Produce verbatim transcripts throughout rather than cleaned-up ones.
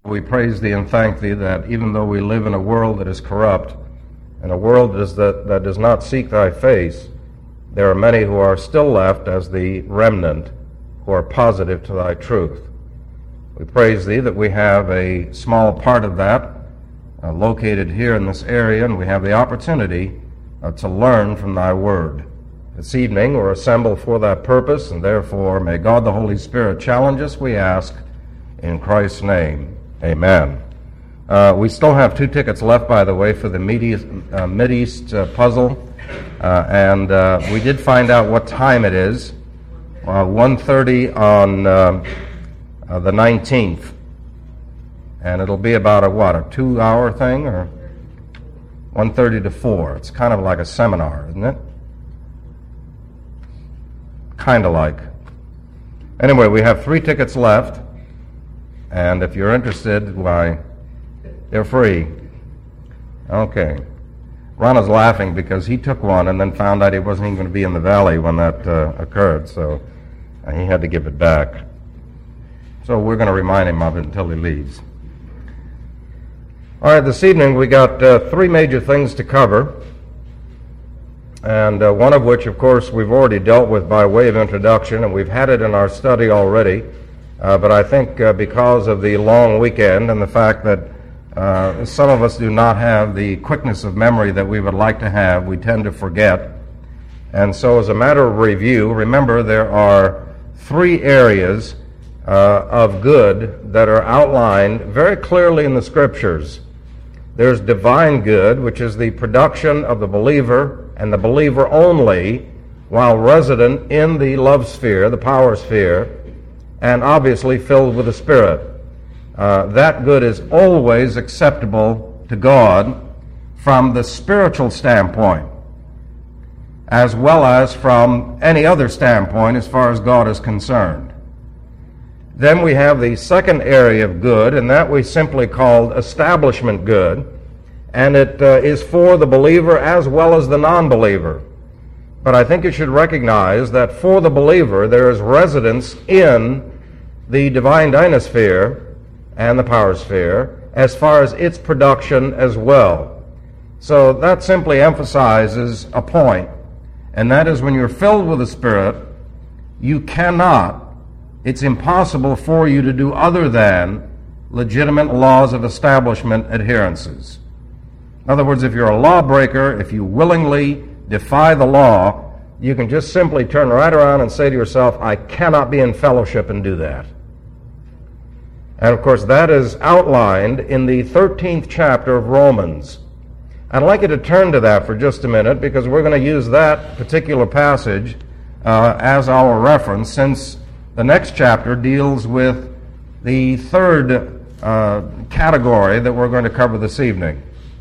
We praise Thee and thank Thee that even though we live in a world that is corrupt, and a world that, is that, that does not seek Thy face, there are many who are still left as the remnant who are positive to Thy truth. We praise Thee that we have a small part of that uh, located here in this area, and we have the opportunity uh, to learn from Thy Word. This evening we're assembled for that purpose, and therefore may God the Holy Spirit challenge us, we ask, in Christ's name. Amen. Uh, we still have two tickets left, by the way, for the Mideast, uh, Mideast uh, puzzle, uh, and uh, we did find out what time it is. Uh, one thirty on uh, uh, the nineteenth, and it'll be about a what, a two-hour thing, or one thirty to four. It's kind of like a seminar, isn't it? Kind of like. Anyway, we have three tickets left. And if you're interested, why, they're free. Okay. Ron is laughing because he took one and then found out he wasn't even going to be in the valley when that uh, occurred, so uh, he had to give it back. So we're going to remind him of it until he leaves. All right, this evening we got uh, three major things to cover, and uh, one of which, of course, we've already dealt with by way of introduction, and we've had it in our study already. Uh, but I think uh, because of the long weekend and the fact that uh, some of us do not have the quickness of memory that we would like to have, we tend to forget. And so as a matter of review, remember there are three areas uh, of good that are outlined very clearly in the Scriptures. There's divine good, which is the production of the believer and the believer only while resident in the love sphere, the power sphere, and obviously filled with the Spirit. Uh, that good is always acceptable to God from the spiritual standpoint, as well as from any other standpoint as far as God is concerned. Then we have the second area of good, and that we simply called establishment good, and it uh, is for the believer as well as the non-believer. But I think you should recognize that for the believer, there is residence in the divine dynasphere and the power sphere as far as its production as well. So that simply emphasizes a point, and that is when you're filled with the Spirit, you cannot, it's impossible for you to do other than legitimate laws of establishment adherences. In other words, if you're a lawbreaker, if you willingly defy the law, you can just simply turn right around and say to yourself, I cannot be in fellowship and do that. And of course, that is outlined in the thirteenth chapter of Romans. I'd like you to turn to that for just a minute, because we're going to use that particular passage uh, as our reference, since the next chapter deals with the third uh, category that we're going to cover this evening.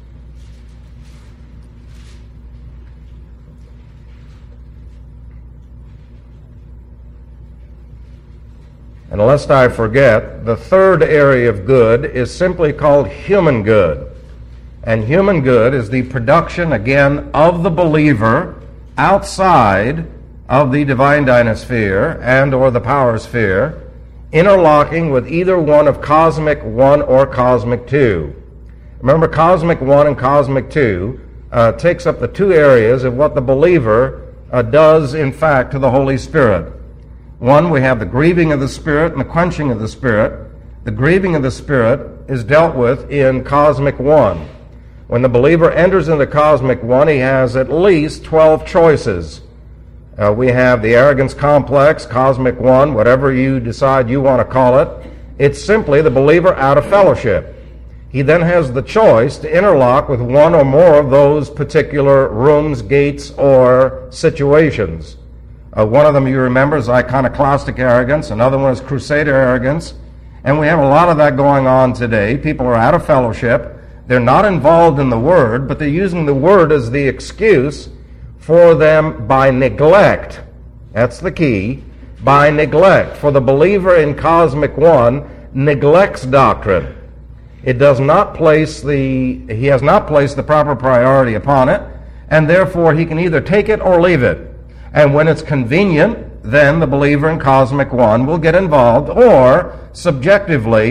And lest I forget, the third area of good is simply called human good. And human good is the production, again, of the believer outside of the divine dynasphere and or the power sphere, interlocking with either one of cosmic one or cosmic two. Remember, cosmic one and cosmic two uh, takes up the two areas of what the believer uh, does, in fact, to the Holy Spirit. One, we have the grieving of the Spirit and the quenching of the Spirit. The grieving of the Spirit is dealt with in cosmic one. When the believer enters into cosmic one, he has at least twelve choices. Uh, we have the arrogance complex, cosmic one, whatever you decide you want to call it. It's simply the believer out of fellowship. He then has the choice to interlock with one or more of those particular rooms, gates, or situations. Uh, one of them, you remember, is iconoclastic arrogance. Another one is crusader arrogance. And we have a lot of that going on today. People are out of fellowship. They're not involved in the Word, but they're using the Word as the excuse for them by neglect. That's the key. By neglect. For the believer in cosmic one neglects doctrine. It does not place the, he has not placed the proper priority upon it, and therefore he can either take it or leave it. And when it's convenient, then the believer in cosmic one will get involved, or subjectively,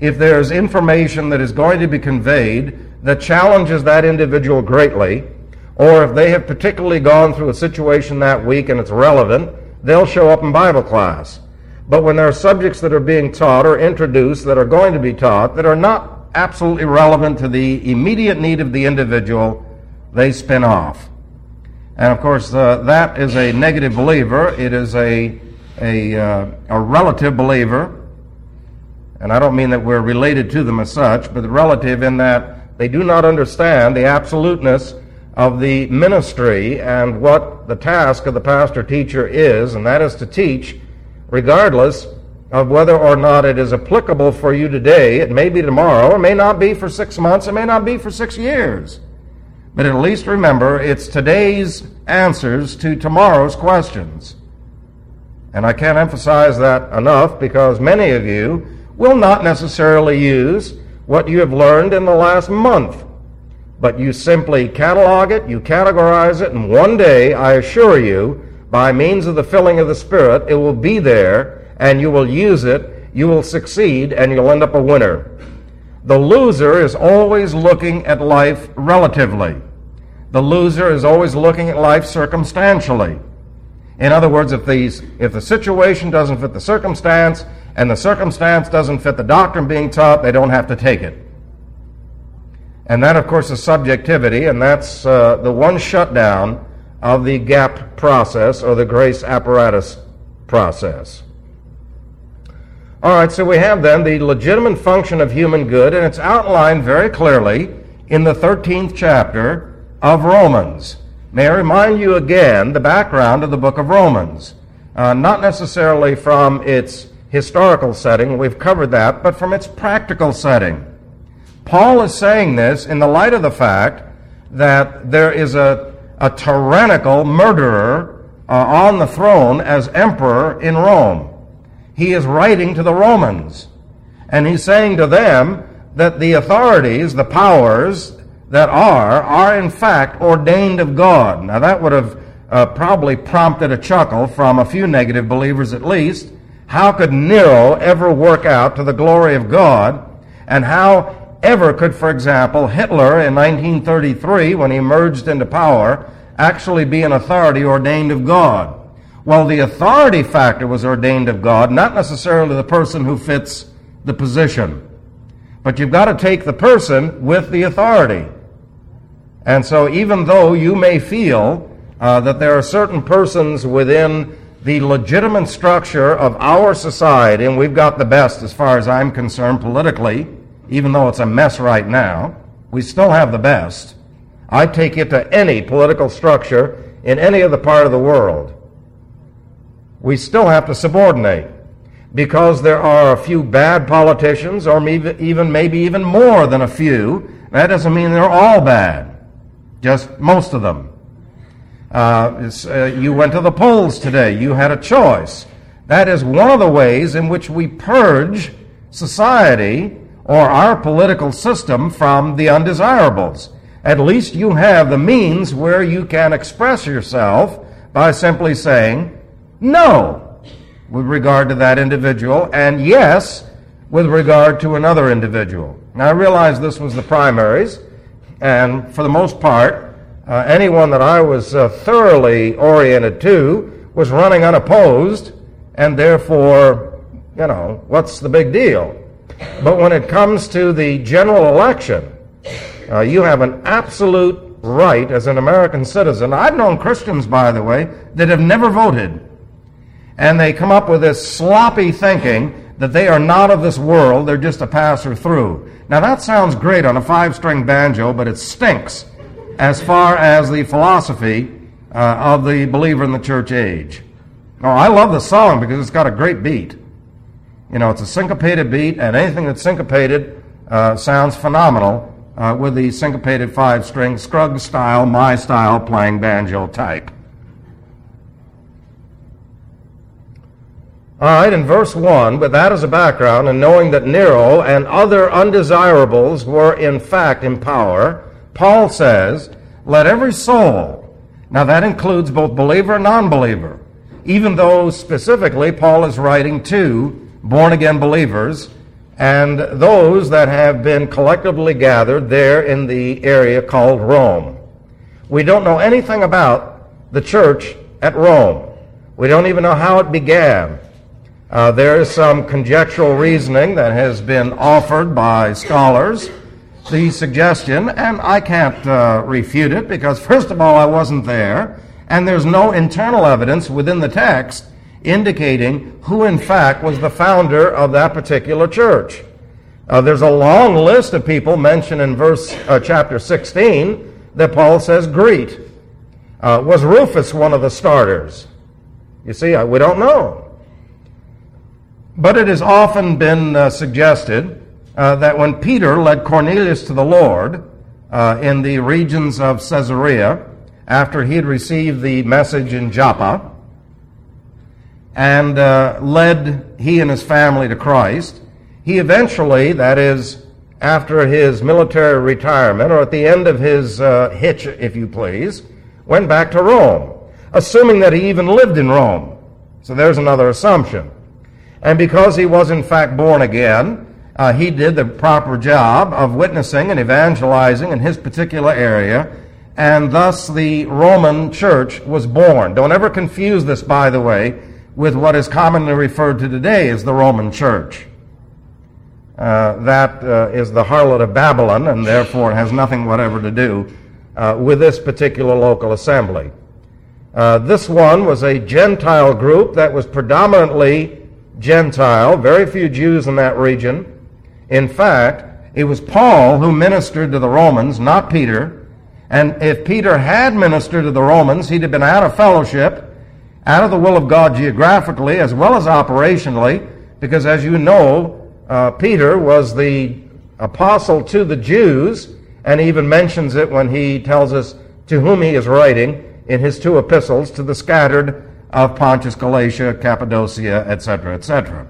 if there's information that is going to be conveyed that challenges that individual greatly, or if they have particularly gone through a situation that week and it's relevant, they'll show up in Bible class. But when there are subjects that are being taught or introduced that are going to be taught that are not absolutely relevant to the immediate need of the individual, they spin off. And of course, uh, that is a negative believer. It is a, a, uh, a relative believer. And I don't mean that we're related to them as such, but relative in that they do not understand the absoluteness of the ministry and what the task of the pastor-teacher is, and that is to teach regardless of whether or not it is applicable for you today. It may be tomorrow, it may not be for six months, it may not be for six years. But at least remember, it's today's answers to tomorrow's questions. And I can't emphasize that enough, because many of you will not necessarily use what you have learned in the last month, but you simply catalog it, you categorize it, and one day, I assure you, by means of the filling of the Spirit, it will be there, and you will use it, you will succeed, and you'll end up a winner. The loser is always looking at life relatively. The loser is always looking at life circumstantially. In other words, if the, if the situation doesn't fit the circumstance, and the circumstance doesn't fit the doctrine being taught, they don't have to take it. And that, of course, is subjectivity, and that's uh, the one shutdown of the GAP process, or the grace apparatus process. All right, so we have then the legitimate function of human good, and it's outlined very clearly in the thirteenth chapter of Romans. May I remind you again the background of the book of Romans, uh, not necessarily from its historical setting, we've covered that, but from its practical setting. Paul is saying this in the light of the fact that there is a, a tyrannical murderer uh, on the throne as emperor in Rome. He is writing to the Romans, and he's saying to them that the authorities, the powers that are, are in fact ordained of God. Now that would have uh, probably prompted a chuckle from a few negative believers at least. How could Nero ever work out to the glory of God? And how ever could, for example, Hitler in nineteen thirty-three, when he emerged into power, actually be an authority ordained of God? Well, the authority factor was ordained of God, not necessarily the person who fits the position. But you've got to take the person with the authority. And so even though you may feel uh, that there are certain persons within the legitimate structure of our society, and we've got the best as far as I'm concerned politically, even though it's a mess right now, we still have the best. I take it to any political structure in any other part of the world. We still have to subordinate, because there are a few bad politicians, or maybe even maybe even more than a few. That doesn't mean they're all bad, just most of them. Uh, uh, you went to the polls today. You had a choice. That is one of the ways in which we purge society or our political system from the undesirables. At least you have the means where you can express yourself by simply saying no with regard to that individual, and yes with regard to another individual. Now, I realize this was the primaries, and for the most part, Uh, anyone that I was uh, thoroughly oriented to was running unopposed, and therefore, you know, what's the big deal? But when it comes to the general election, uh, you have an absolute right as an American citizen. I've known Christians, by the way, that have never voted, and they come up with this sloppy thinking that they are not of this world, they're just a passer-through. Now, that sounds great on a five-string banjo, but it stinks as far as the philosophy uh, of the believer in the church age. Oh, I love the song because it's got a great beat. You know, it's a syncopated beat, and anything that's syncopated uh, sounds phenomenal uh, with the syncopated five-string, Scruggs style, my style, playing banjo type. All right, in verse one, with that as a background, and knowing that Nero and other undesirables were in fact in power, Paul says, let every soul, now that includes both believer and non-believer, even though specifically Paul is writing to born-again believers and those that have been collectively gathered there in the area called Rome. We don't know anything about the church at Rome. We don't even know how it began. Uh, there is some conjectural reasoning that has been offered by scholars. The suggestion, and I can't uh, refute it because, first of all, I wasn't there, and there's no internal evidence within the text indicating who, in fact, was the founder of that particular church. Uh, there's a long list of people mentioned in verse uh, chapter sixteen that Paul says greet. Uh, was Rufus one of the starters? You see, I, we don't know. But it has often been uh, suggested uh, that when Peter led Cornelius to the Lord uh, in the regions of Caesarea, after he had received the message in Joppa, and uh, led he and his family to Christ, he eventually, that is, after his military retirement, or at the end of his uh, hitch, if you please, went back to Rome, assuming that he even lived in Rome. So there's another assumption. And because he was in fact born again, uh, he did the proper job of witnessing and evangelizing in his particular area, and thus the Roman church was born. Don't ever confuse this, by the way, with what is commonly referred to today as the Roman church. Uh, that uh, is the harlot of Babylon, and therefore has nothing whatever to do uh, with this particular local assembly. Uh, this one was a Gentile group that was predominantly Gentile, very few Jews in that region. In fact, it was Paul who ministered to the Romans, not Peter. And if Peter had ministered to the Romans, he'd have been out of fellowship, out of the will of God geographically as well as operationally, because as you know, uh, Peter was the apostle to the Jews, and he even mentions it when he tells us to whom he is writing in his two epistles to the scattered of Pontus, Galatia, Cappadocia, et cetera, et cetera.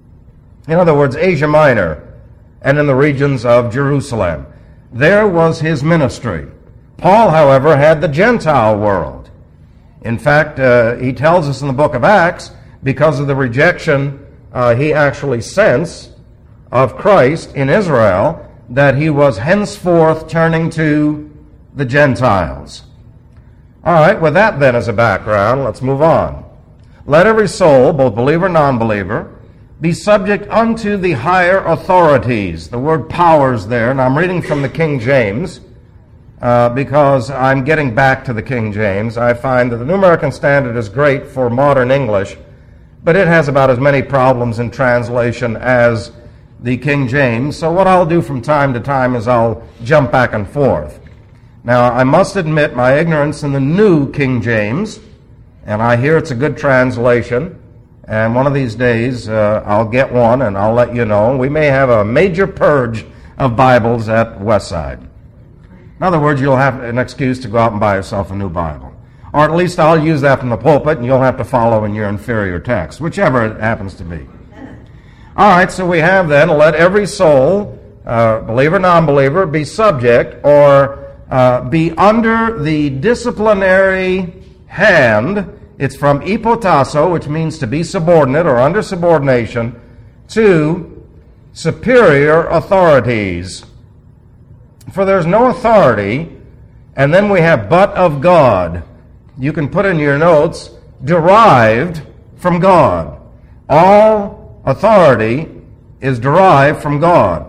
In other words, Asia Minor and in the regions of Jerusalem. There was his ministry. Paul, however, had the Gentile world. In fact, uh, he tells us in the book of Acts, because of the rejection uh, he actually sensed of Christ in Israel, that he was henceforth turning to the Gentiles. All right, with that then as a background, let's move on. Let every soul, both believer and non-believer, be subject unto the higher authorities. The word powers there, and I'm reading from the King James, uh, because I'm getting back to the King James. I find that the New American Standard is great for modern English, but it has about as many problems in translation as the King James. So what I'll do from time to time is I'll jump back and forth. Now, I must admit my ignorance in the New King James, and I hear it's a good translation, and one of these days uh, I'll get one and I'll let you know. We may have a major purge of Bibles at Westside. In other words, you'll have an excuse to go out and buy yourself a new Bible. Or at least I'll use that from the pulpit, and you'll have to follow in your inferior text, whichever it happens to be. All right, so we have then, let every soul, uh, believer, non-believer, be subject or Uh, be under the disciplinary hand. It's from ipotasso, which means to be subordinate or under subordination, to superior authorities. For there's no authority, and then we have but of God. You can put in your notes, derived from God. All authority is derived from God,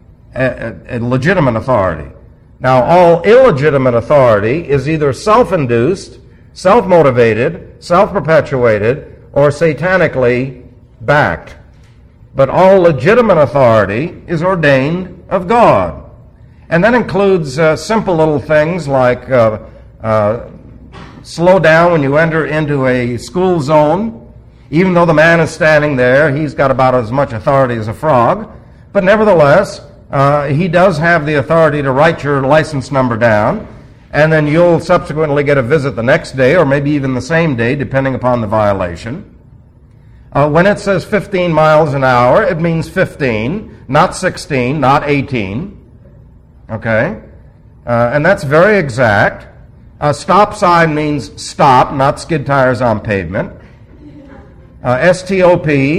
a, a, a legitimate authority. Now, all illegitimate authority is either self-induced, self-motivated, self-perpetuated, or satanically backed. But all legitimate authority is ordained of God. And that includes uh, simple little things like uh, uh, slow down when you enter into a school zone. Even though the man is standing there, he's got about as much authority as a frog. But nevertheless, Uh, he does have the authority to write your license number down, and then you'll subsequently get a visit the next day, or maybe even the same day, depending upon the violation. Uh, when it says fifteen miles an hour, it means fifteen, not sixteen, not eighteen. Okay? Uh, and that's very exact. A stop sign means stop, not skid tires on pavement. Uh, S T O P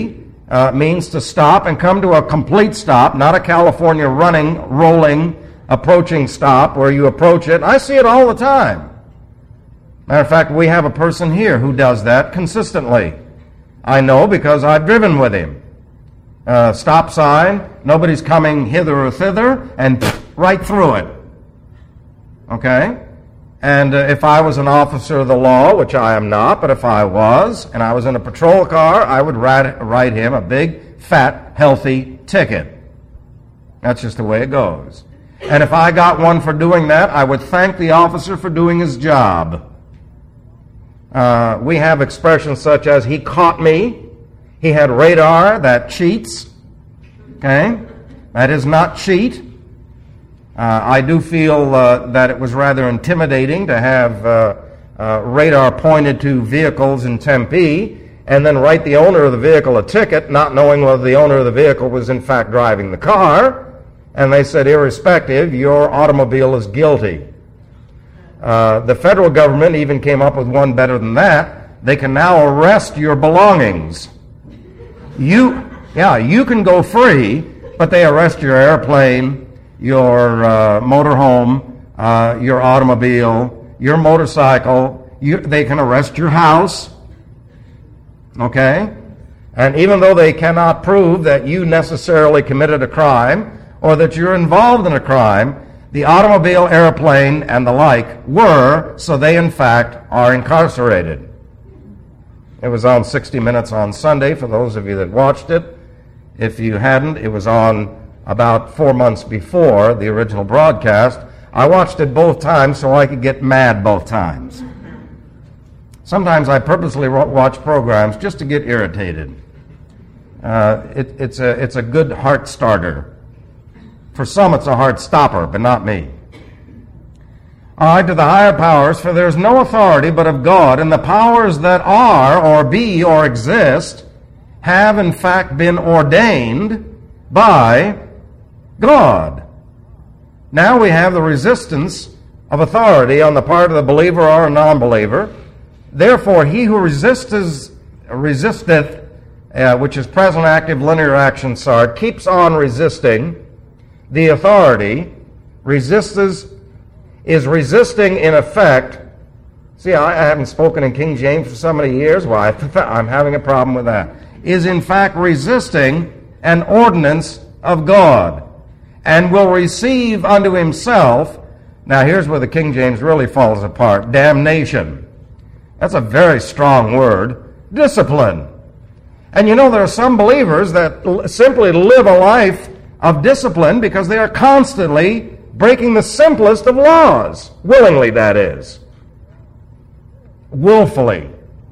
uh, means to stop and come to a complete stop, not a California running, rolling, approaching stop where you approach it. I see it all the time. Matter of fact, we have a person here who does that consistently. I know because I've driven with him. Uh, stop sign, nobody's coming hither or thither, and pff, right through it. Okay? And uh, if I was an officer of the law, which I am not, but if I was, and I was in a patrol car, I would write, write him a big, fat, healthy ticket. That's just the way it goes. And if I got one for doing that, I would thank the officer for doing his job. Uh, we have expressions such as, he caught me, he had radar that cheats. Okay? That is not cheat. Uh, I do feel uh, that it was rather intimidating to have uh, uh, radar pointed to vehicles in Tempe and then write the owner of the vehicle a ticket, not knowing whether the owner of the vehicle was in fact driving the car. And they said, irrespective, your automobile is guilty. Uh, the federal government even came up with one better than that. They can now arrest your belongings. You, yeah, you can go free, but they arrest your airplane, your uh, motorhome, uh, your automobile, your motorcycle. You, they can arrest your house. Okay? And even though they cannot prove that you necessarily committed a crime or that you're involved in a crime, the automobile, airplane, and the like were, so they in fact are incarcerated. It was on sixty minutes on Sunday, for those of you that watched it. If you hadn't, it was on about four months before the original broadcast. I watched it both times so I could get mad both times. Sometimes I purposely watch programs just to get irritated. Uh, it, it's a, it's a good heart starter. For some, it's a heart stopper, but not me. All right, to the higher powers, for there is no authority but of God, and the powers that are, or be, or exist, have in fact been ordained by God. Now we have the resistance of authority on the part of the believer or a non-believer. Therefore, he who resisteth, resisteth uh, which is present active linear action sard, keeps on resisting the authority, resisteth, is resisting in effect. See, I haven't spoken in King James for so many years. Why? I'm having a problem with that. Is in fact resisting an ordinance of God, and will receive unto himself, now here's where the King James really falls apart, damnation. That's a very strong word. Discipline. And you know, there are some believers that simply live a life of discipline because they are constantly breaking the simplest of laws. Willingly, that is. Willfully.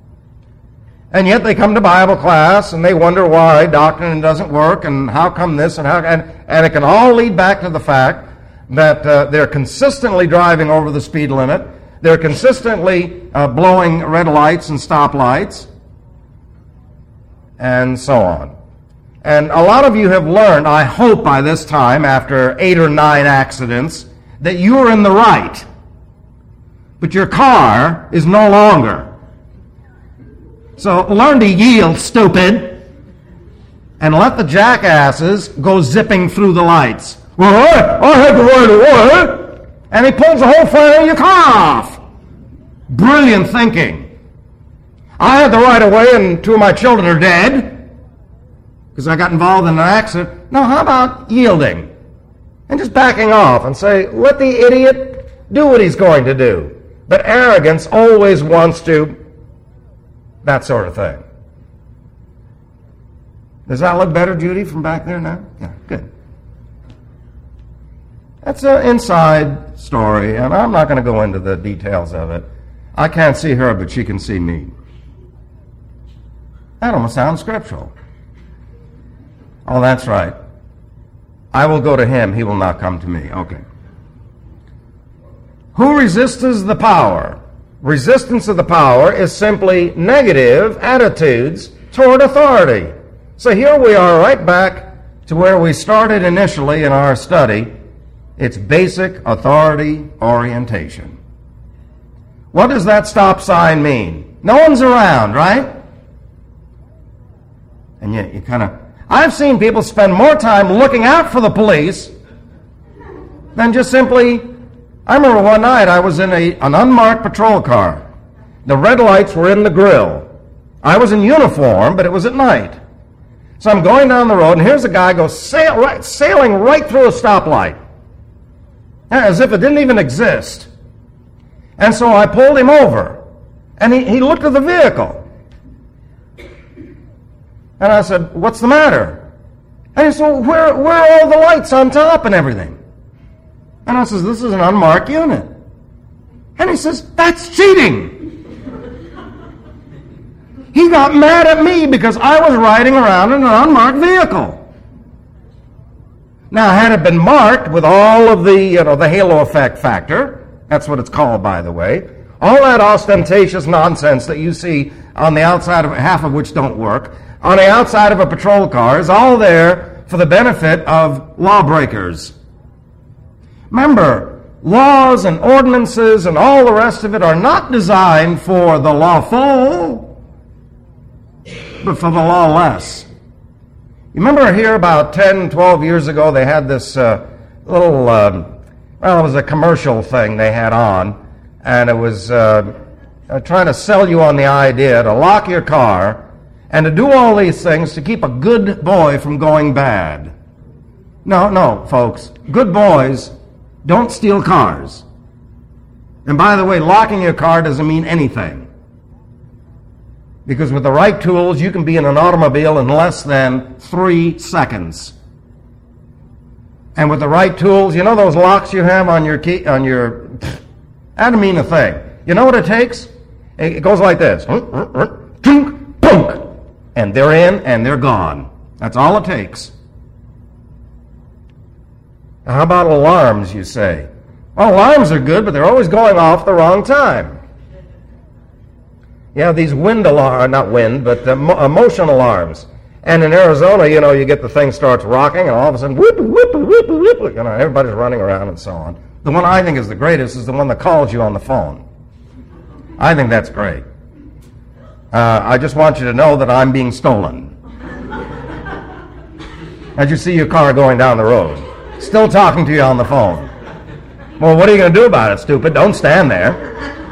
And yet they come to Bible class and they wonder why doctrine doesn't work and how come this and how, and, and it can all lead back to the fact that uh, they're consistently driving over the speed limit. They're consistently uh, blowing red lights and stop lights and so on. And a lot of you have learned, I hope by this time, after eight or nine accidents, that you are in the right. But your car is no longer. So learn to yield, stupid, and let the jackasses go zipping through the lights. Well, I, I had the right of way. And he pulls the whole front of your car off. Brilliant thinking. I had the right of way and two of my children are dead because I got involved in an accident. Now, how about yielding and just backing off and say, let the idiot do what he's going to do. But arrogance always wants to, that sort of thing. Does that look better, Judy, from back there now? Yeah, good. That's an inside story, and I'm not going to go into the details of it. I can't see her, but she can see me. That almost sounds scriptural. Oh, that's right. I will go to him, he will not come to me. Okay. Who resists the power? Resistance of the power is simply negative attitudes toward authority. So here we are right back to where we started initially in our study. It's basic authority orientation. What does that stop sign mean? No one's around, right? And yet you kind of... I've seen people spend more time looking out for the police than just simply... I remember one night I was in a, an unmarked patrol car. The red lights were in the grill. I was in uniform, but it was at night. So I'm going down the road, and here's a guy goes sail, right, sailing right through a stoplight, as if it didn't even exist. And so I pulled him over, and he, he looked at the vehicle. And I said, "What's the matter?" And he said, well, where, where are all the lights on top and everything? And I says, "This is an unmarked unit." And he says, "That's cheating." He got mad at me because I was riding around in an unmarked vehicle. Now, had it been marked with all of the, you know, the halo effect factor, that's what it's called, by the way, all that ostentatious nonsense that you see on the outside of, half of which don't work, on the outside of a patrol car is all there for the benefit of lawbreakers. Remember, laws and ordinances and all the rest of it are not designed for the lawful, but for the lawless. You remember here about ten, twelve years ago, they had this uh, little, uh, well, it was a commercial thing they had on, and it was uh, uh, trying to sell you on the idea to lock your car and to do all these things to keep a good boy from going bad. No, no, folks. Good boys don't steal cars. And by the way, locking your car doesn't mean anything. Because with the right tools, you can be in an automobile in less than three seconds. And with the right tools, you know those locks you have on your key, on your, I don't mean a thing. You know what it takes? It goes like this. And they're in and they're gone. That's all it takes. Now, how about alarms, you say? Well, alarms are good, but they're always going off the wrong time. You have these wind alarms, not wind, but uh, mo- motion alarms. And in Arizona, you know, you get the thing starts rocking, and all of a sudden, whoop, whoop, whoop, whoop, you know, everybody's running around and so on. The one I think is the greatest is the one that calls you on the phone. I think that's great. Uh, I just want you to know that I'm being stolen. As you see your car going down the road, still talking to you on the phone. Well, what are you going to do about it, stupid? Don't stand there.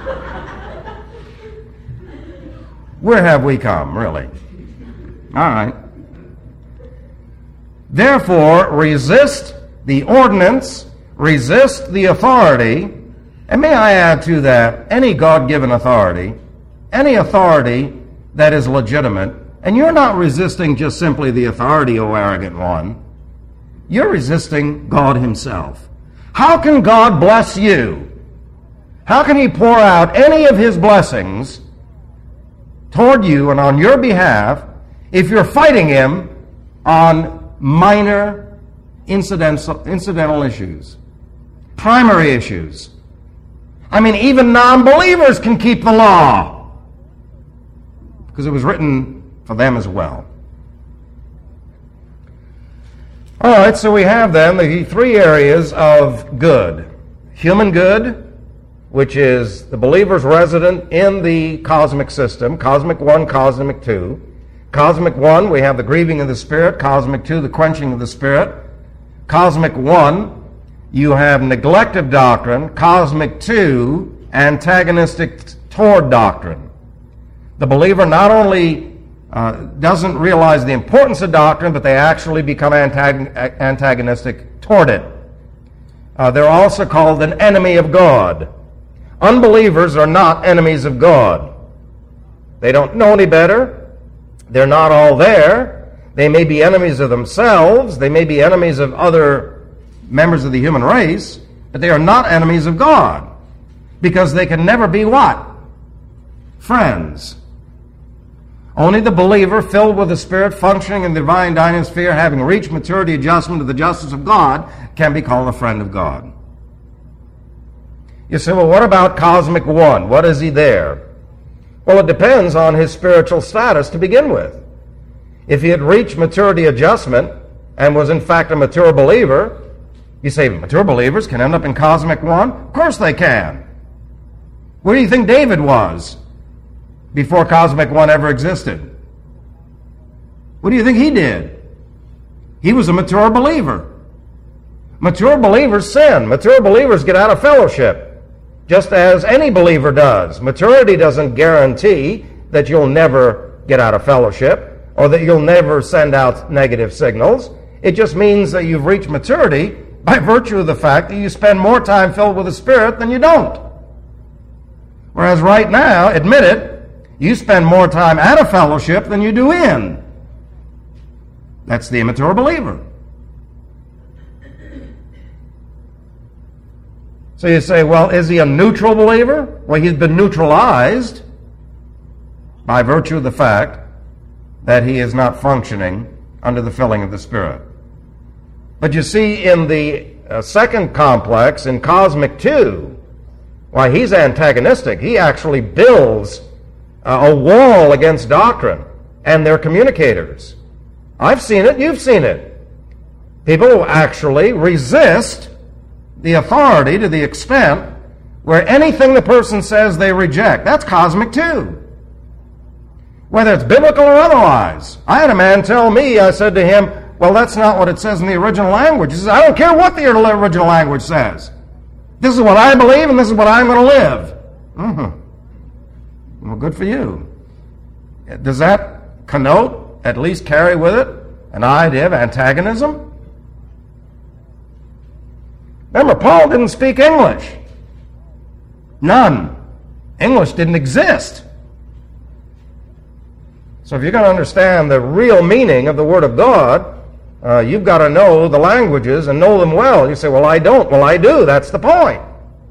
Where have we come, really? All right. Therefore, resist the ordinance, resist the authority, and may I add to that, any God-given authority, any authority that is legitimate, and you're not resisting just simply the authority, O arrogant one. You're resisting God himself. How can God bless you? How can he pour out any of his blessings toward you and on your behalf if you're fighting him on minor incidental, incidental issues, primary issues? I mean, even non-believers can keep the law because it was written for them as well. All right, so we have then the three areas of good. Human good, which is the believer's resident in the cosmic system, cosmic one, cosmic two. Cosmic one, we have the grieving of the Spirit. Cosmic two, the quenching of the Spirit. Cosmic one, you have neglect of doctrine. Cosmic two, antagonistic toward doctrine. The believer not only uh, doesn't realize the importance of doctrine, but they actually become antag- antagonistic toward it. Uh, they're also called an enemy of God. Unbelievers are not enemies of God. They don't know any better. They're not all there. They may be enemies of themselves. They may be enemies of other members of the human race, but they are not enemies of God because they can never be what? Friends. Only the believer filled with the Spirit, functioning in the divine dynasphere, having reached maturity adjustment to the justice of God, can be called a friend of God. You say, well, what about cosmic one? What is he there? Well, it depends on his spiritual status to begin with. If he had reached maturity adjustment and was in fact a mature believer, you say, mature believers can end up in cosmic one? Of course they can. Where do you think David was before cosmic one ever existed? What do you think he did? He was a mature believer. Mature believers sin. Mature believers get out of fellowship, just as any believer does. Maturity doesn't guarantee that you'll never get out of fellowship or that you'll never send out negative signals. It just means that you've reached maturity by virtue of the fact that you spend more time filled with the Spirit than you don't. Whereas right now, admit it, you spend more time out of fellowship than you do in. That's the immature believer. So you say, well, is he a neutral believer? Well, he's been neutralized by virtue of the fact that he is not functioning under the filling of the Spirit. But you see, in the uh, second complex, in Cosmic two, why, he's antagonistic. He actually builds uh, a wall against doctrine and their communicators. I've seen it, you've seen it. People who actually resist the authority to the extent where anything the person says they reject. That's Cosmic two. Whether it's biblical or otherwise. I had a man tell me, I said to him, well, that's not what it says in the original language. He says, I don't care what the original language says. This is what I believe and this is what I'm going to live. Mm-hmm. Well, good for you. Does that connote, at least carry with it, an idea of antagonism? Remember, Paul didn't speak English. None. English didn't exist. So if you're going to understand the real meaning of the Word of God, uh, you've got to know the languages and know them well. You say, well, I don't. Well, I do. That's the point.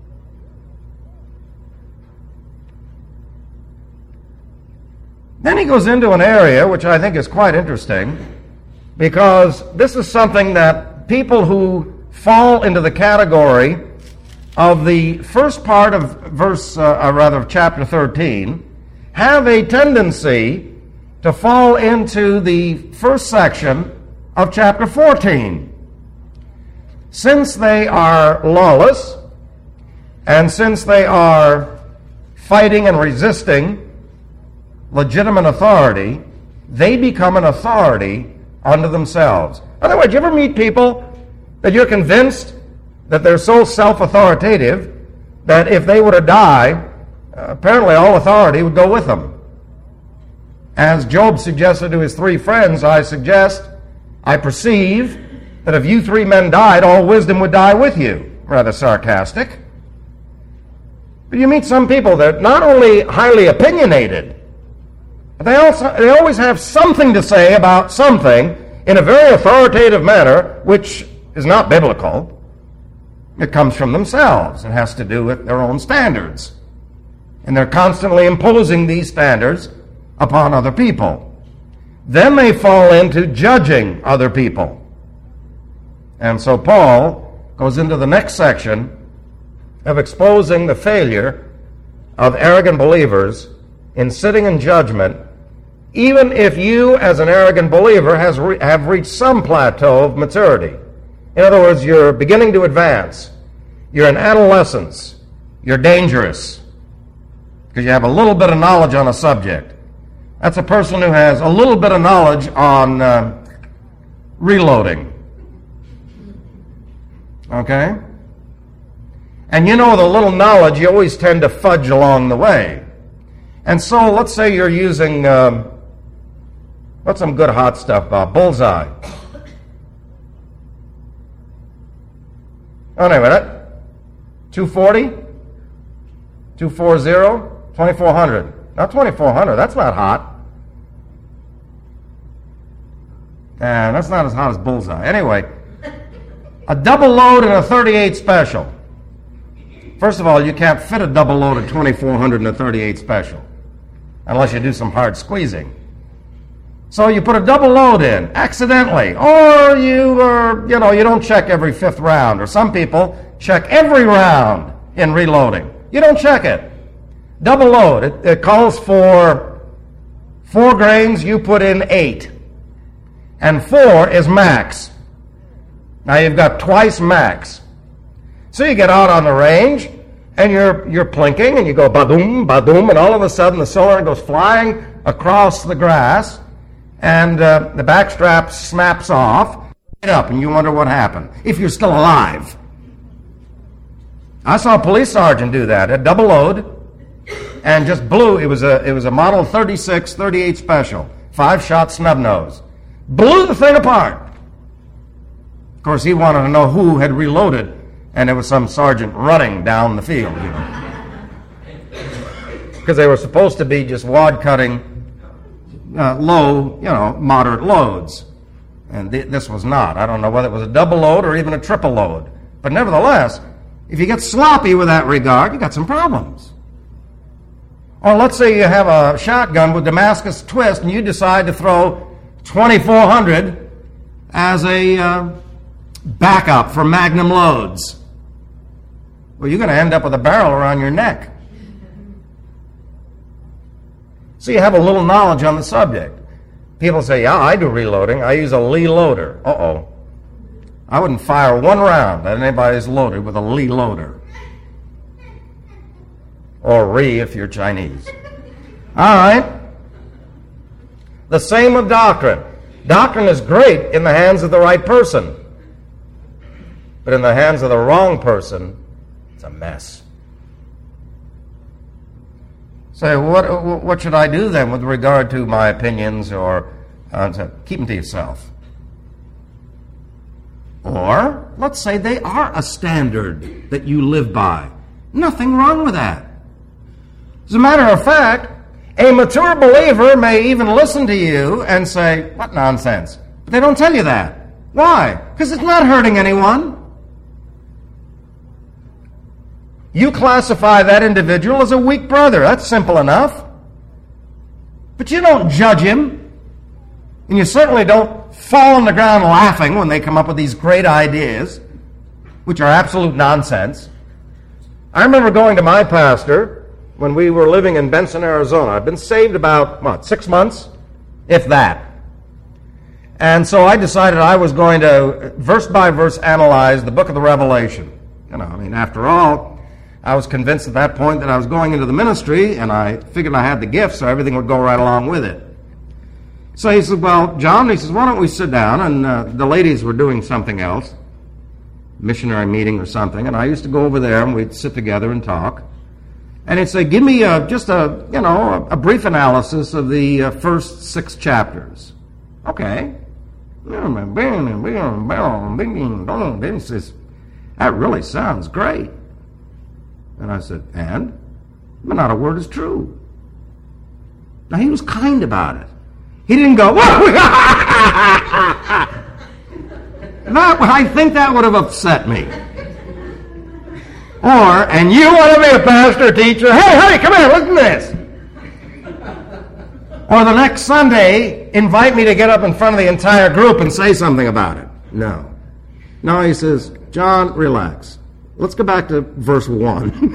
Then he goes into an area which I think is quite interesting, because this is something that people who fall into the category of the first part of verse, uh, or rather of chapter thirteen, have a tendency to fall into the first section of chapter fourteen. Since they are lawless, and since they are fighting and resisting legitimate authority, they become an authority unto themselves. By the way, do you ever meet people that you're convinced that they're so self-authoritative that if they were to die, uh, apparently all authority would go with them? As Job suggested to his three friends, I suggest, I perceive that if you three men died, all wisdom would die with you. Rather sarcastic. But you meet some people that are not only highly opinionated, but they also they always have something to say about something in a very authoritative manner, which is not biblical. It comes from themselves. It has to do with their own standards. And they're constantly imposing these standards upon other people. Then they fall into judging other people. And so Paul goes into the next section of exposing the failure of arrogant believers in sitting in judgment, even if you, as an arrogant believer, has re- have reached some plateau of maturity. In other words, you're beginning to advance. You're in adolescence. You're dangerous because you have a little bit of knowledge on a subject. That's a person who has a little bit of knowledge on uh, reloading. Okay? And you know, the little knowledge, you always tend to fudge along the way. And so, let's say you're using, um, what's some good hot stuff, Bob? Bullseye. Oh, anyway, that two forty, two forty, twenty-four hundred. Not twenty-four hundred, that's not hot. And that's not as hot as Bullseye. Anyway, a double load and a thirty-eight special. First of all, you can't fit a double load of twenty-four hundred in a thirty-eight special unless you do some hard squeezing. So you put a double load in accidentally, or you are, you know, you don't check every fifth round, or some people check every round in reloading. You don't check it. Double load. It, it calls for four grains. You put in eight, and four is max. Now you've got twice max. So you get out on the range, and you're you're plinking, and you go ba-doom, ba-doom, and all of a sudden the cylinder goes flying across the grass, and uh, the back strap snaps off, right up, and you wonder what happened, if you're still alive. I saw a police sergeant do that, a double load, and just blew. It was a it was a Model thirty-six, thirty-eight Special, five-shot snub nose. Blew the thing apart. Of course, he wanted to know who had reloaded, and it was some sergeant running down the field, you know. Because they were supposed to be just wad-cutting uh, low, you know, moderate loads. And th- this was not. I don't know whether it was a double load or even a triple load. But nevertheless, if you get sloppy with that regard, you got some problems. Or let's say you have a shotgun with Damascus twist and you decide to throw twenty-four hundred as a uh, backup for magnum loads. Well, you're going to end up with a barrel around your neck. So you have a little knowledge on the subject. People say, yeah, I do reloading. I use a Lee loader. Uh-oh. I wouldn't fire one round at anybody's loaded with a Lee loader. Or Re if you're Chinese. All right. The same with doctrine. Doctrine is great in the hands of the right person. But in the hands of the wrong person, it's a mess. So what what should I do then with regard to my opinions, or uh, to keep them to yourself? Or let's say they are a standard that you live by. Nothing wrong with that. As a matter of fact, a mature believer may even listen to you and say, what nonsense? But they don't tell you that. Why? Because it's not hurting anyone. You classify that individual as a weak brother. That's simple enough. But you don't judge him. And you certainly don't fall on the ground laughing when they come up with these great ideas, which are absolute nonsense. I remember going to my pastor when we were living in Benson, Arizona. I'd been saved about, what, six months? If that. And so I decided I was going to verse by verse analyze the book of the Revelation. You know, I mean, after all, I was convinced at that point that I was going into the ministry, and I figured I had the gift, so everything would go right along with it. So he said, well, John, he says, why don't we sit down? And uh, the ladies were doing something else, missionary meeting or something, and I used to go over there, and we'd sit together and talk. And he'd say, give me a, just a, you know, a, a brief analysis of the uh, first six chapters. Okay. Then he says, that really sounds great. And I said, and? But not a word is true. Now, he was kind about it. He didn't go, that, I think that would have upset me. Or, and you want to be a pastor, teacher, hey, hey, come here, listen to this. Or the next Sunday, invite me to get up in front of the entire group and say something about it. No. No, he says, John, relax. Let's go back to verse one.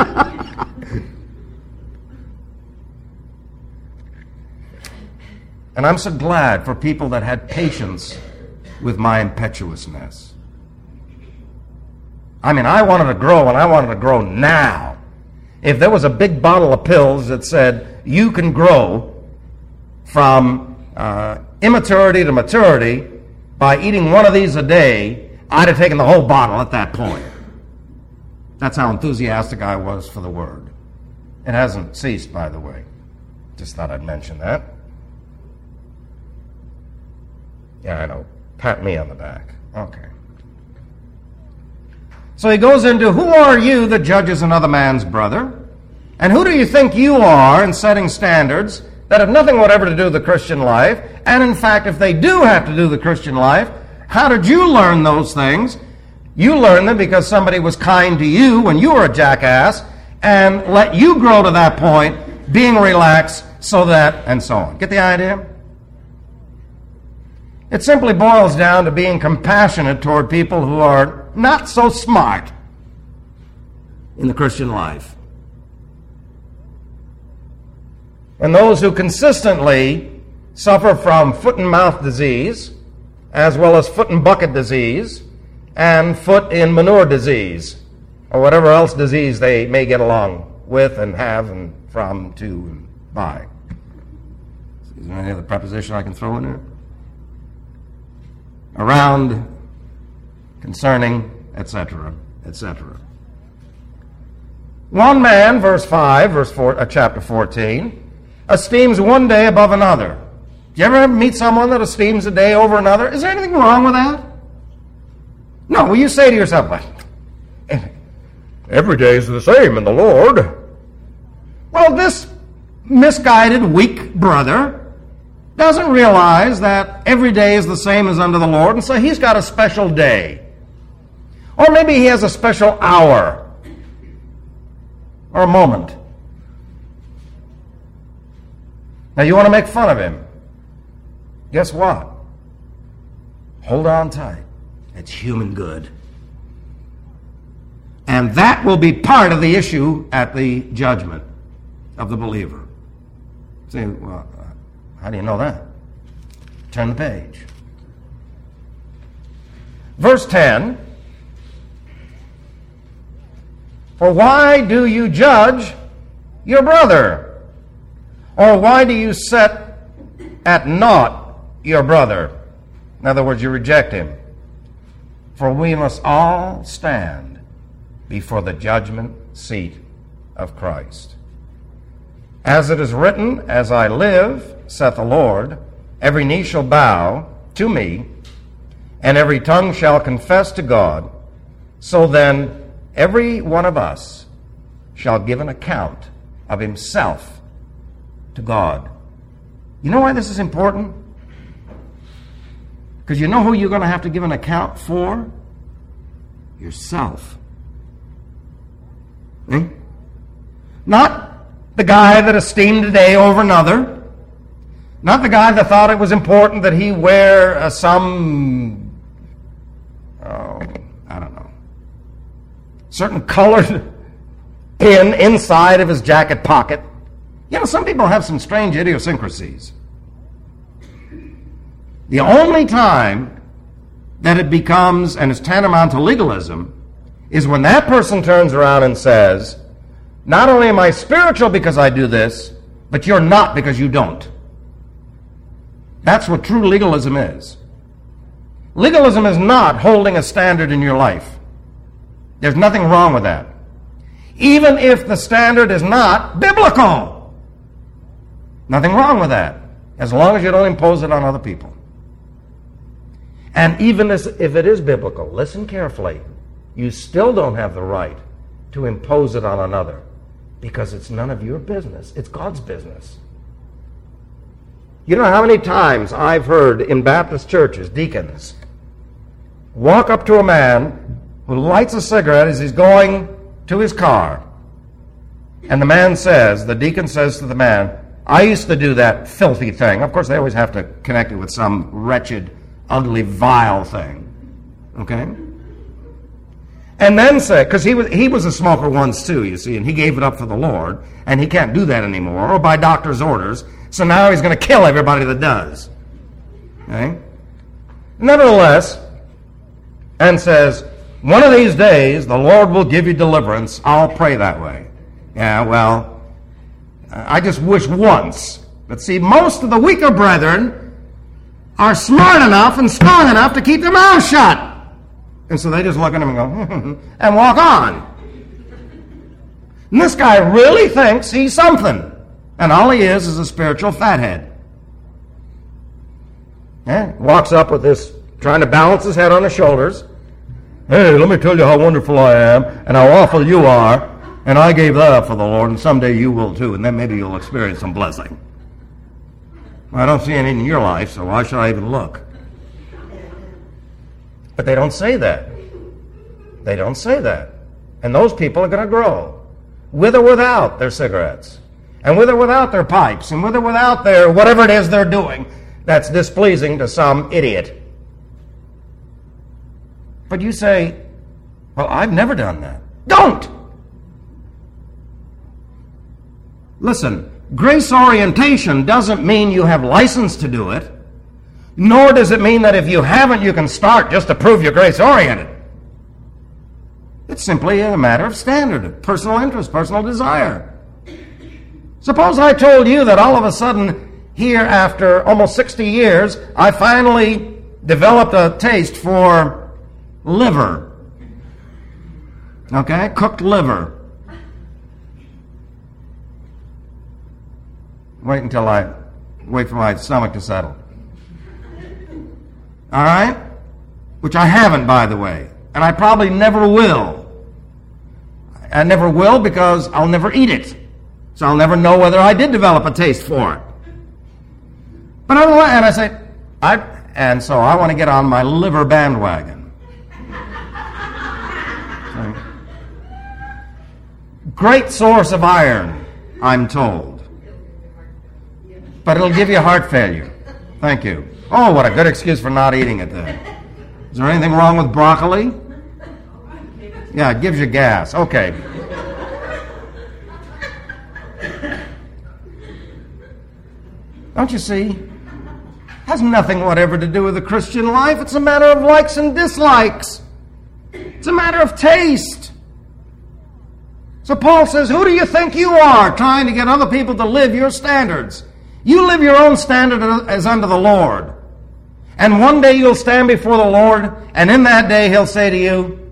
And I'm so glad for people that had patience with my impetuousness. I mean, I wanted to grow, and I wanted to grow now. If there was a big bottle of pills that said you can grow from uh, immaturity to maturity by eating one of these a day, I'd have taken the whole bottle at that point. That's how enthusiastic I was for the Word. It hasn't ceased, by the way. Just thought I'd mention that. Yeah, I know. Pat me on the back. Okay. So he goes into, who are you that judges another man's brother? And who do you think you are in setting standards that have nothing whatever to do with the Christian life? And in fact, if they do have to do with the Christian life, how did you learn those things? You learned them because somebody was kind to you when you were a jackass and let you grow to that point, being relaxed so that, and so on. Get the idea? It simply boils down to being compassionate toward people who are not so smart in the Christian life. And those who consistently suffer from foot and mouth disease, as well as foot and bucket disease, and foot in manure disease, or whatever else disease they may get along with and have and from, to, and by. Is there any other preposition I can throw in there? Around, concerning, et cetera, et cetera. One man, verse five, verse four, uh, chapter fourteen, esteems one day above another. Do you ever meet someone that esteems a day over another? Is there anything wrong with that? No, well, you say to yourself, well, every day is the same in the Lord. Well, this misguided, weak brother doesn't realize that every day is the same as unto the Lord, and so he's got a special day. Or maybe he has a special hour or a moment. Now, you want to make fun of him. Guess what? Hold on tight. It's human good. And that will be part of the issue at the judgment of the believer. See, well, how do you know that? Turn the page. Verse ten. For why do you judge your brother? Or why do you set at naught your brother? In other words, you reject him. For we must all stand before the judgment seat of Christ. As it is written, as I live, saith the Lord, every knee shall bow to me, and every tongue shall confess to God. So then, every one of us shall give an account of himself to God. You know why this is important? Because you know who you're going to have to give an account for? Yourself. Eh? Not the guy that esteemed a day over another. Not the guy that thought it was important that he wear uh, some, oh, I don't know, certain colored pin inside of his jacket pocket. You know, some people have some strange idiosyncrasies. The only time that it becomes and is tantamount to legalism is when that person turns around and says, not only am I spiritual because I do this, but you're not because you don't. That's what true legalism is. Legalism is not holding a standard in your life. There's nothing wrong with that. Even if the standard is not biblical. Nothing wrong with that, as long as you don't impose it on other people. And even if it is biblical, listen carefully, you still don't have the right to impose it on another, because it's none of your business. It's God's business. You know how many times I've heard in Baptist churches, deacons, walk up to a man who lights a cigarette as he's going to his car. And the man says, the deacon says to the man, I used to do that filthy thing. Of course, they always have to connect it with some wretched, ugly, vile thing. Okay? And then say, because he was, he was a smoker once too, you see, and he gave it up for the Lord, and he can't do that anymore, or by doctor's orders, so now he's going to kill everybody that does. Okay? Nevertheless, and says, one of these days, the Lord will give you deliverance. I'll pray that way. Yeah, well, I just wish once. But see, most of the weaker brethren are smart enough and strong enough to keep their mouths shut. And so they just look at him and go, and walk on. And this guy really thinks he's something. And all he is is a spiritual fathead. Yeah, walks up with this, trying to balance his head on his shoulders. Hey, let me tell you how wonderful I am, and how awful you are, and I gave that up for the Lord, and someday you will too, and then maybe you'll experience some blessing. Well, I don't see any in your life, so why should I even look? But they don't say that. They don't say that. And those people are going to grow, with or without their cigarettes, and with or without their pipes, and with or without their whatever it is they're doing that's displeasing to some idiot. But you say, well, I've never done that. Don't! Listen, grace orientation doesn't mean you have license to do it, nor does it mean that if you haven't, you can start just to prove you're grace oriented. It's simply a matter of standard, of personal interest, personal desire. Suppose I told you that all of a sudden here after almost sixty years, I finally developed a taste for liver. Okay? Cooked liver. Wait until I wait for my stomach to settle. All right? Which I haven't, by the way. And I probably never will. I never will because I'll never eat it. So I'll never know whether I did develop a taste for it. But I don't know, and I say, I, and so I want to get on my liver bandwagon. So, great source of iron, I'm told. But it'll give you heart failure. Thank you. Oh, what a good excuse for not eating it then. Is there anything wrong with broccoli? Yeah, it gives you gas. Okay. Don't you see? Has nothing whatever to do with the Christian life. It's a matter of likes and dislikes. It's a matter of taste. So Paul says, who do you think you are trying to get other people to live your standards? You live your own standard as unto the Lord. And one day you'll stand before the Lord, and in that day he'll say to you,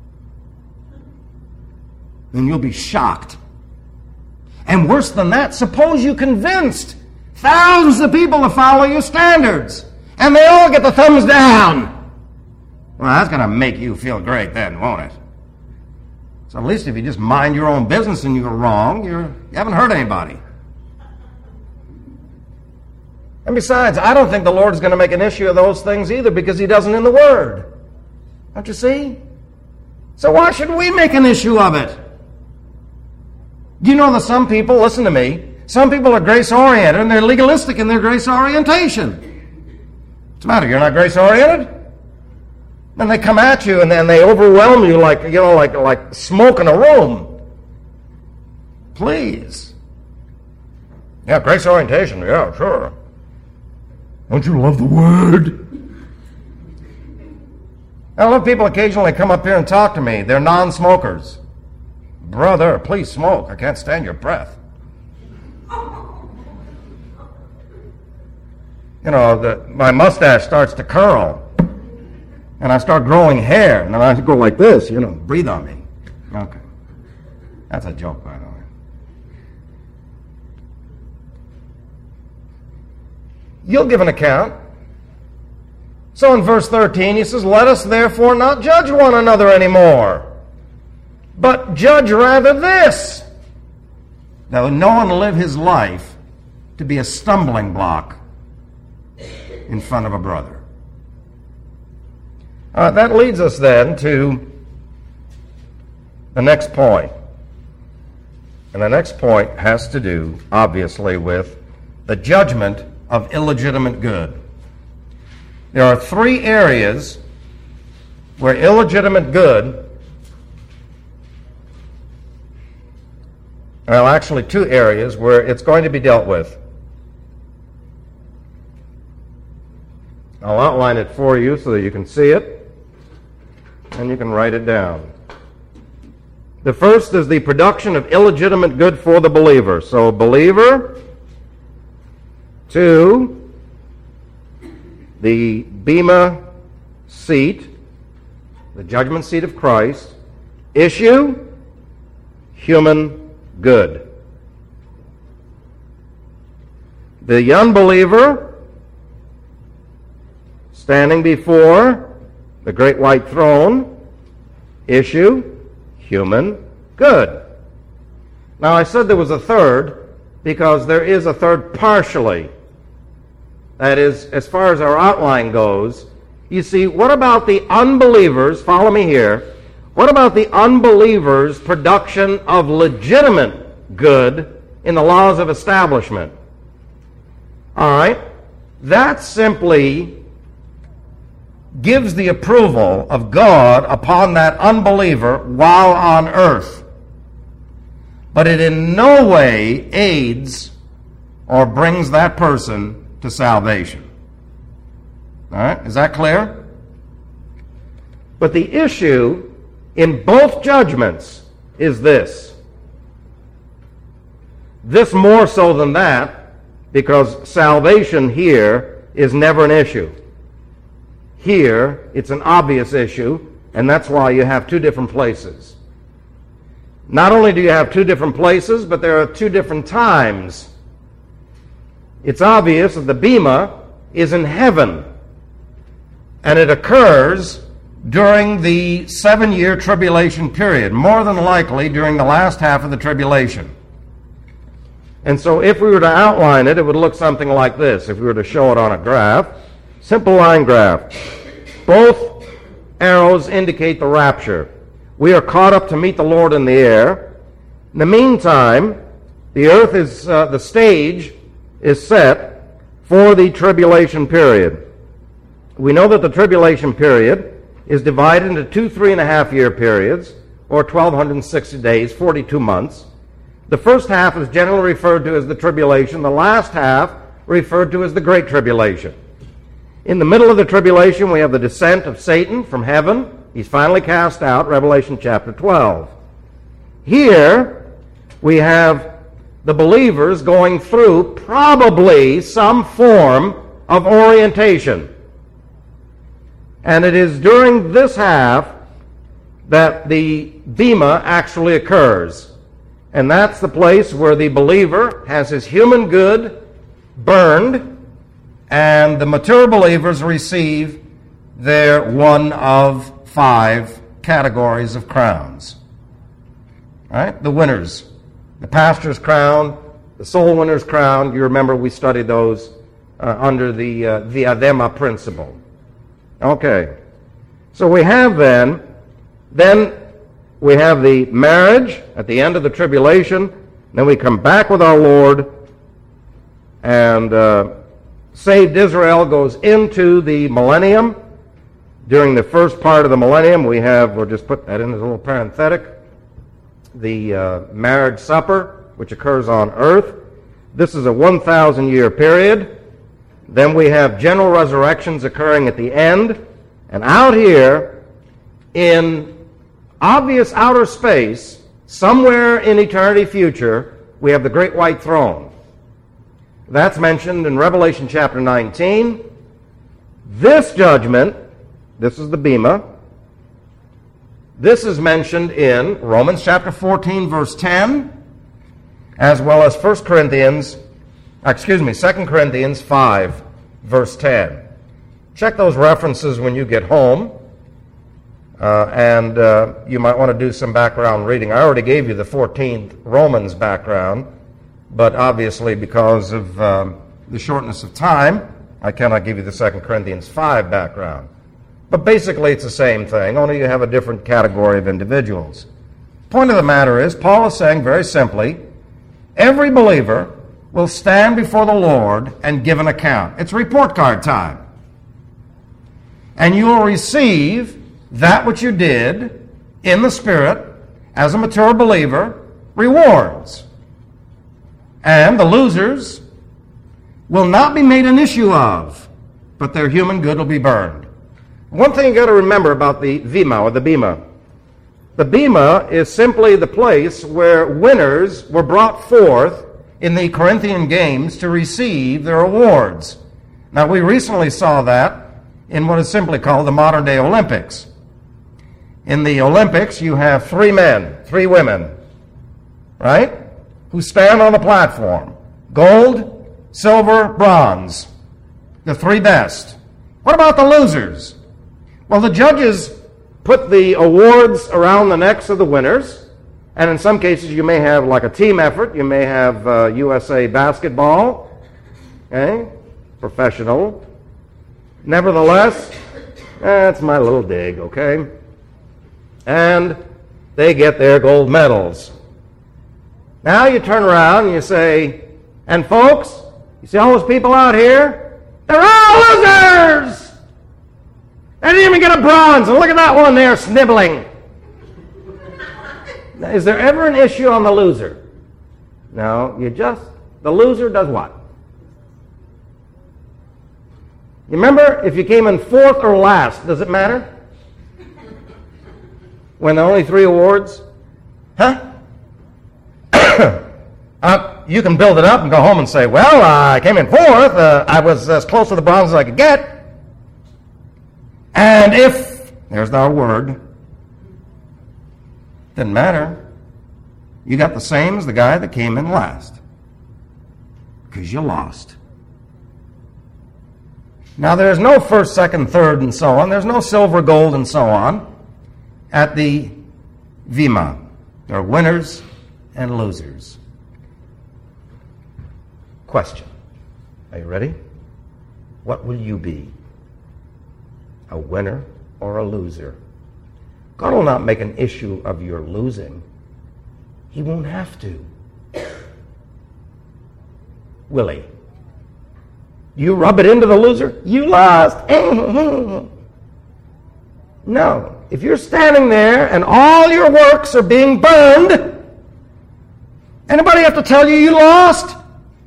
and you'll be shocked. And worse than that, suppose you convinced thousands of people to follow your standards, and they all get the thumbs down. Well, that's going to make you feel great then, won't it? So at least if you just mind your own business and you're wrong, you're, you haven't hurt anybody. And besides, I don't think the Lord is going to make an issue of those things either because he doesn't in the Word. Don't you see? So why should we make an issue of it? Do you know that some people, listen to me, some people are grace-oriented and they're legalistic in their grace orientation. What's the matter? You're not grace-oriented? Then they come at you and then they overwhelm you like, you know, like, like smoke in a room. Please. Yeah, grace orientation. Yeah, sure. Don't you love the Word? I love people occasionally come up here and talk to me. They're non-smokers. Brother, please smoke. I can't stand your breath. You know, the, my mustache starts to curl. And I start growing hair. And then I go like this, you know, breathe on me. Okay. That's a joke, by the way. You'll give an account. So in verse thirteen, he says, let us therefore not judge one another anymore, but judge rather this, that no one live his life to be a stumbling block in front of a brother. Uh, that leads us then to the next point. And the next point has to do, obviously, with the judgment of illegitimate good. There are three areas where illegitimate good, well, actually two areas where it's going to be dealt with. I'll outline it for you so that you can see it, and you can write it down. The first is the production of illegitimate good for the believer. So, believer, two, the bema seat, the judgment seat of Christ. Issue, human good. The unbeliever, standing before the great white throne. Issue, human good. Now, I said there was a third because there is a third partially. That is, as far as our outline goes, you see, what about the unbelievers, follow me here, what about the unbelievers' production of legitimate good in the laws of establishment? All right? That simply gives the approval of God upon that unbeliever while on earth. But it in no way aids or brings that person to salvation. All right? Is that clear? But the issue in both judgments is this. This more so than that, because salvation here is never an issue. Here, it's an obvious issue, and that's why you have two different places. Not only do you have two different places, but there are two different times. It's obvious that the Bema is in heaven, and it occurs during the seven-year tribulation period, more than likely during the last half of the tribulation. And so if we were to outline it, it would look something like this, if we were to show it on a graph. Simple line graph. Both arrows indicate the rapture. We are caught up to meet the Lord in the air. In the meantime, the earth is, uh, the stage is set for the tribulation period. We know that the tribulation period is divided into two three and a half year periods, or twelve sixty days, forty-two months. The first half is generally referred to as the tribulation, the last half referred to as the Great Tribulation. In the middle of the tribulation, we have the descent of Satan from heaven. He's finally cast out, Revelation chapter twelve. Here, we have the believers going through probably some form of orientation. And it is during this half that the Bema actually occurs. And that's the place where the believer has his human good burned, and the mature believers receive their one of five categories of crowns. All right? The winners. The pastor's crown, the soul winner's crown. You remember we studied those uh, under the uh, Diadema principle. Okay. So we have then, then we have the marriage at the end of the tribulation. Then we come back with our Lord, and uh, saved Israel goes into the millennium. During the first part of the millennium, we have, we'll just put that in as a little parenthetic, the uh, marriage supper, which occurs on earth. This is a one thousand year period. Then we have general resurrections occurring at the end. And out here, in obvious outer space, somewhere in eternity future, we have the great white throne. That's mentioned in Revelation chapter nineteen. This judgment, this is the Bema, this is mentioned in Romans chapter fourteen, verse ten, as well as First Corinthians, excuse me, Second Corinthians five, verse ten. Check those references when you get home, uh, and uh, you might want to do some background reading. I already gave you the fourteenth Romans background, but obviously because of um, the shortness of time, I cannot give you the Second Corinthians five background. But basically it's the same thing, only you have a different category of individuals. Point of the matter is, Paul is saying very simply, every believer will stand before the Lord and give an account. It's report card time. And you will receive that which you did in the Spirit as a mature believer, rewards. And the losers will not be made an issue of, but their human good will be burned. One thing you've got to remember about the Bema or the Bema. The Bema is simply the place where winners were brought forth in the Corinthian games to receive their awards. Now, we recently saw that in what is simply called the modern-day Olympics. In the Olympics, you have three men, three women, right, who stand on the platform. Gold, silver, bronze. The three best. What about the losers? Well, the judges put the awards around the necks of the winners, and in some cases you may have like a team effort. You may have uh, U S A basketball, okay, professional. Nevertheless, that's my little dig, okay? And they get their gold medals. Now you turn around and you say, and folks, you see all those people out here? They're all losers! They didn't even get a bronze, and look at that one there snibbling. Now, is there ever an issue on the loser? No, you just, the loser does what? You remember, if you came in fourth or last, does it matter? When there are only three awards? Huh? uh, you can build it up and go home and say, well, I came in fourth. Uh, I was as close to the bronze as I could get. And if, there's our word, didn't matter. You got the same as the guy that came in last. Because you lost. Now, there's no first, second, third, and so on. There's no silver, gold, and so on at the Vima. There are winners and losers. Question. Are you ready? What will you be? A winner or a loser? God will not make an issue of your losing. He won't have to. Will he? You rub it into the loser? You lost. No. If you're standing there and all your works are being burned, anybody have to tell you you lost?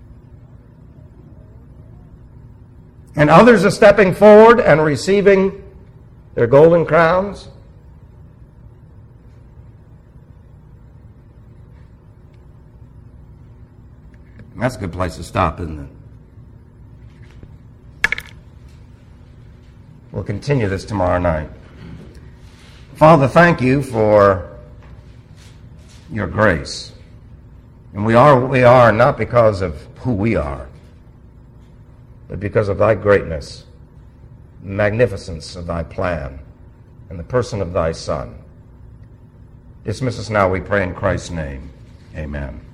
And others are stepping forward and receiving their golden crowns? That's a good place to stop, isn't it? We'll continue this tomorrow night. Father, thank you for your grace. And we are what we are not because of who we are, but because of thy greatness, magnificence of thy plan, and the person of thy Son. Dismiss us now, we pray in Christ's name. Amen.